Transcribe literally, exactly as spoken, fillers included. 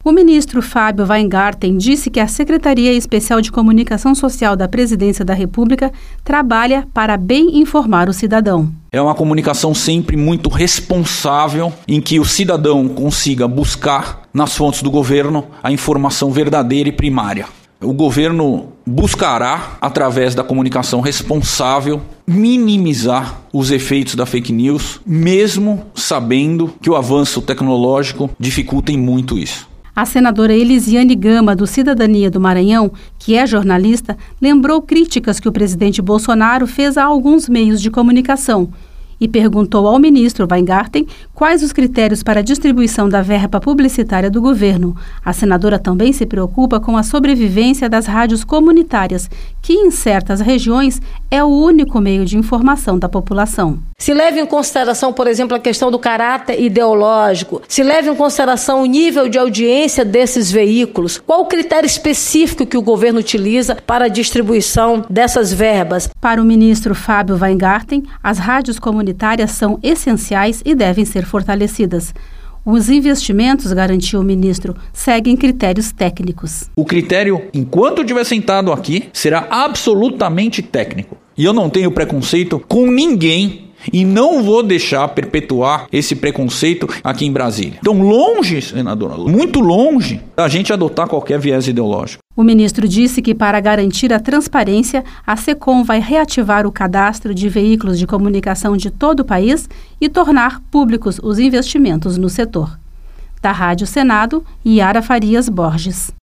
O ministro Fábio Weingarten disse que a Secretaria Especial de Comunicação Social da Presidência da República trabalha para bem informar o cidadão. É uma comunicação sempre muito responsável, em que o cidadão consiga buscar nas fontes do governo a informação verdadeira e primária. O governo buscará, através da comunicação responsável, minimizar os efeitos da fake news, mesmo sabendo que o avanço tecnológico dificulta muito isso. A senadora Elisiane Gama, do Cidadania do Maranhão, que é jornalista, lembrou críticas que o presidente Bolsonaro fez a alguns meios de comunicação e perguntou ao ministro Weingarten quais os critérios para a distribuição da verba publicitária do governo. A senadora também se preocupa com a sobrevivência das rádios comunitárias, que em certas regiões é o único meio de informação da população. Se leva em consideração, por exemplo, a questão do caráter ideológico, se leva em consideração o nível de audiência desses veículos, qual o critério específico que o governo utiliza para a distribuição dessas verbas? Para o ministro Fábio Weingarten, as rádios comunitárias são essenciais e devem ser fortalecidas. Os investimentos, garantiu o ministro, seguem critérios técnicos. O critério, enquanto eu estiver sentado aqui, será absolutamente técnico. E eu não tenho preconceito com ninguém e não vou deixar perpetuar esse preconceito aqui em Brasília. Então, longe, senadora, muito longe da gente adotar qualquer viés ideológico. O ministro disse que, para garantir a transparência, a SECOM vai reativar o cadastro de veículos de comunicação de todo o país e tornar públicos os investimentos no setor. Da Rádio Senado, Yara Farias Borges.